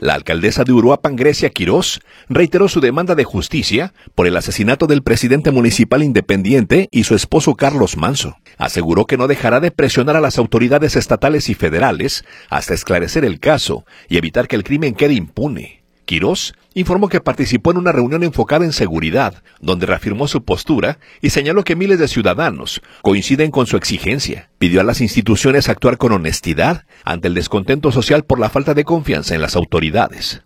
La alcaldesa de Uruapan, Grecia Quirós, reiteró su demanda de justicia por el asesinato del presidente municipal independiente y su esposo Carlos Manso. Aseguró que no dejará de presionar a las autoridades estatales y federales hasta esclarecer el caso y evitar que el crimen quede impune. Quirós informó que participó en una reunión enfocada en seguridad, donde reafirmó su postura y señaló que miles de ciudadanos coinciden con su exigencia. Pidió a las instituciones actuar con honestidad ante el descontento social por la falta de confianza en las autoridades.